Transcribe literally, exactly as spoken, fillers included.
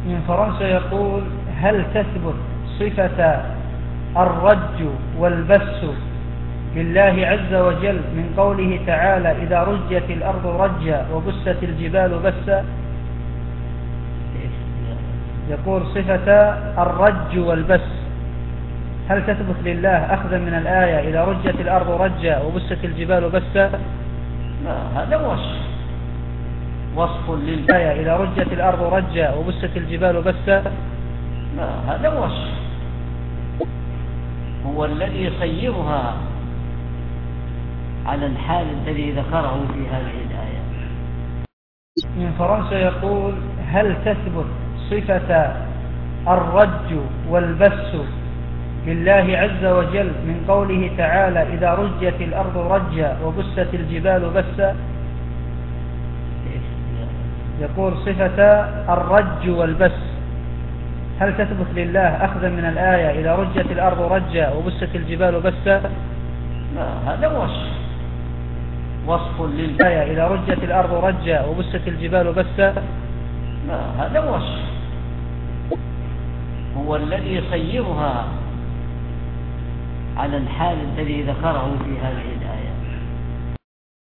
من فرنسا يقول: هل تثبت صفة الرج والبس لله عز وجل من قوله تعالى: إذا رجت الأرض رجا وبست الجبال بسا؟ يقول: صفة الرج والبس هل تثبت لله أخذا من الآية: إذا رجت الأرض رجا وبست الجبال بسا؟ لا، هذا وصف وصف للآية: إذا رجت الأرض رجا وبست الجبال بسا. لا، هذا وصف هو الذي يصيرها على الحال الذي ذكره في هذه الآية. من فرنسا يقول: هل تثبت صفة الرج والبس لله عز وجل من قوله تعالى: إذا رجت الأرض رجا وبست الجبال بسا؟ يقول: صفة الرج والبس هل تثبت لله أخذا من الآية: إذا رجت الأرض رجا وبست الجبال بسا؟ لا، هذا وصف وصف للآية: إذا رجت الأرض رجا وبست الجبال بسا. لا، هذا وصف هو الذي يصيرها على الحال الذي ذكره في هذه الآية.